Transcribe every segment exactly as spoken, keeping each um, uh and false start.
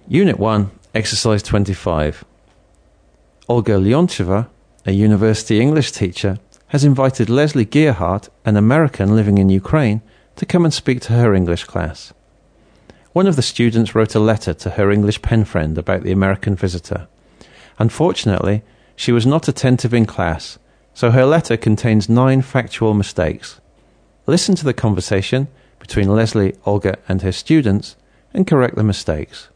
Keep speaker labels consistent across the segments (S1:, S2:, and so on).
S1: Unit one, Exercise twenty-five. Olga Leoncheva, a university English teacher, has invited Leslie Gearhart, an American living in Ukraine, to come and speak to her English class. One of the students wrote a letter to her English pen friend about the American visitor. Unfortunately, she was not attentive in class, so her letter contains nine factual mistakes. Listen to the conversation between Leslie, Olga, and her students and correct the mistakes.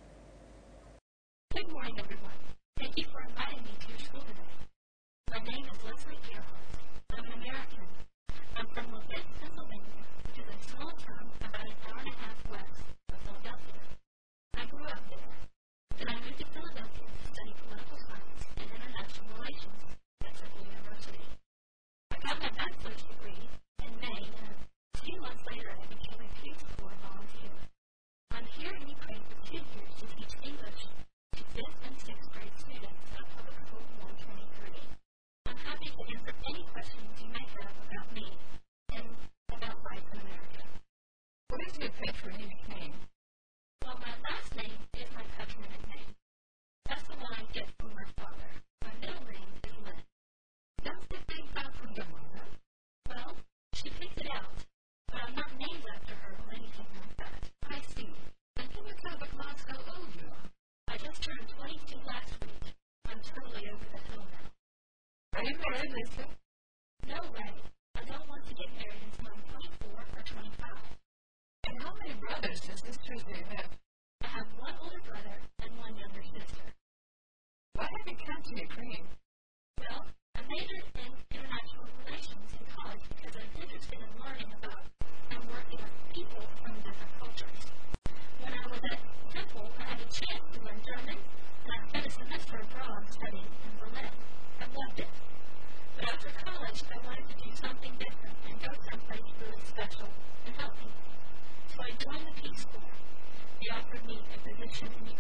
S2: Good morning, everyone. Thank you for inviting me to your school today. My name is Leslie Gearhart. I'm an American. I'm from Lafayette, Pennsylvania, which is a small town about an hour and a half west of Philadelphia. I grew up there. Then I moved to Philadelphia to study political science and international relations at Temple University. I got my bachelor's degree in May, and a few months later I became a Peace Corps volunteer. I'm here in Ukraine for two years to teach English to fifth and sixth grade students at Public School one twenty-three. I'm happy to answer any questions you may have about me and about life in America. What is your patronymic name? Well, my last name is my patronymic name. That's the one I get from my father. My middle name is Lynn. That's the thing out from your mother. Well, she picked it out, but I'm not named after her or anything like that. I see. And can you tell what class how old you are? I just turned twenty-two last week. I'm totally over the hill now. Are you married, Lisa? No way. I don't want to get married until I'm twenty-four or twenty-five. And how many brothers and sisters do you have? I have one older brother and one younger sister. Why have you come to Ukraine? Well, I majored in international relations in college because I'm interested in learning about and working with people from different cultures. When I was at Temple, I had a chance to learn German, and I spent a semester abroad studying in Berlin. I loved it. But after college, I wanted to do something different and go someplace really special and help people. So I joined the Peace Corps. They offered me a position in